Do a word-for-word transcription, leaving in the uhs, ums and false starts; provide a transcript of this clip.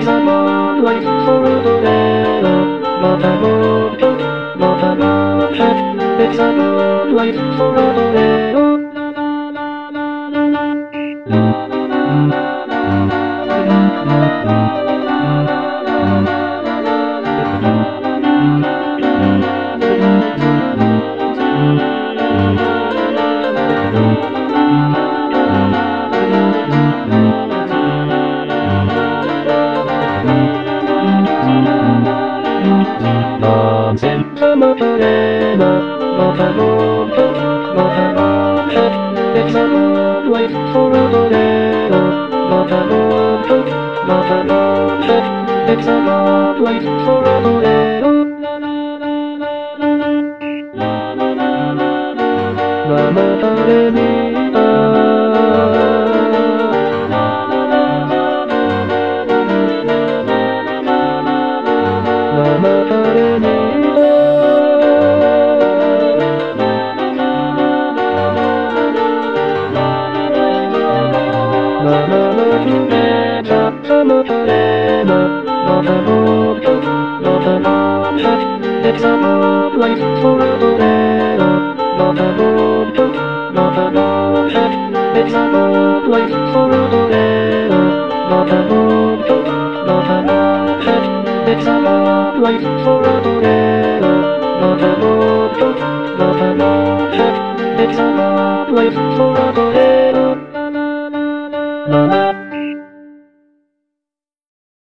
It's a long life forever. Not a moment, not a moment. It's a long life forever. Nothing from a forever, not a moment, not a moment. It's a long life forever, not a moment, not a moment. It's a long life forever. Mama taught me Mama taught me It's a long life forever, not a moment, not a moment. It's a long life forever, not a moment, not a moment. It's a long life forever, not a moment, not a moment. It's a long life forever.